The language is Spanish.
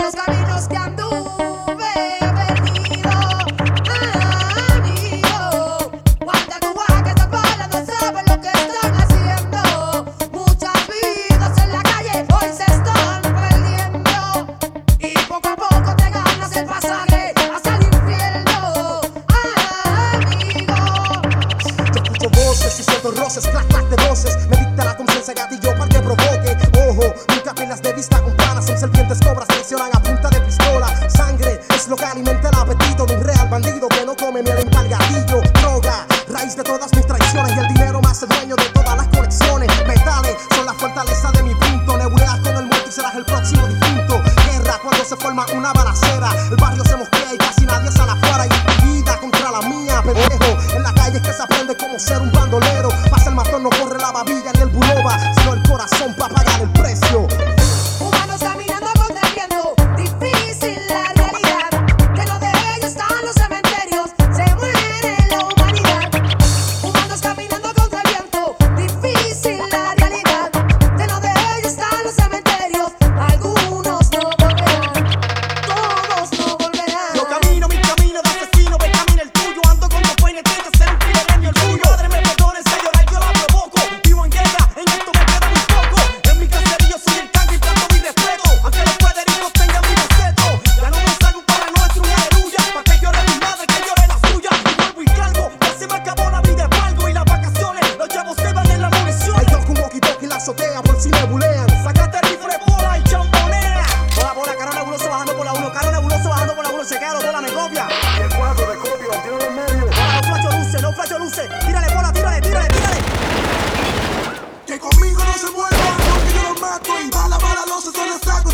los caminos que anduve perdido, amigo. Guarda tu baja que estas balas no saben lo que están haciendo. Muchas vidas en la calle hoy se están perdiendo. Y poco a poco te ganas el pasaje hasta el infierno, amigo. Yo escucho voces y siento roces, clac clac de voces. Me dicta la conciencia gatillo para que provoque. Ojo, nunca pierdas de vista con planas. Son serpientes, cobras, traicionan a punta de pistola. Sangre es lo que alimenta el apetito de un real bandido que no come miel en el gatillo. Droga, raíz de todas mis traiciones. Y el dinero más el dueño de todas las conexiones. Metales son la fortaleza de mi punto. Nebuleas con el muerto y serás el próximo difunto. Guerra cuando se forma una balacera. El barrio se mosquea y casi nadie sale afuera. Y tu vida contra la mía, pendejo. En la calle es que se aprende cómo ser un bandolero. Pasa el matón, no corre la babilla ni el buloba, sino el corazón para pagar el precio. Humanos caminando contra el viento, difícil la realidad. De lo de ellos están los cementerios, se muere la humanidad. Humanos caminando contra el viento, difícil la realidad. De lo de ellos están los cementerios, algunos no volverán, todos no volverán. Yo camino mi camino de asesino, ve camina el tuyo. Ando con los peines, intento ser un fiel en mi orgullo. Padre me perdone, si llorar yo la provoco. Vivo en guerra, en esto me queda muy poco. En mi caserío soy el canto y planto mi respeto. Aunque los Federicos tengan mi respeto. Ya no me salgo para nuestro y aleluya. Pa' que llore mi madre, que llore la suya. Y vuelvo y calmo, ya se me acabó la vida de palgo. Y las vacaciones, los chavos se van en la munición. Hay dos con walkie-talkie en la azotea por si me bulean. Sácate rifle, bola y champonea. Bola, bola, caro nebuloso bajando por la 1. Caro nebuloso bajando por la 1. Chequealo, bola, me copia. Y el cuadro de copia, tiene en medio. No flacho luce, no flacho luce. Tírale, bola, tírale, tírale, tírale. Que conmigo no se muevan, porque yo los mato y bala, bala, los se les saco.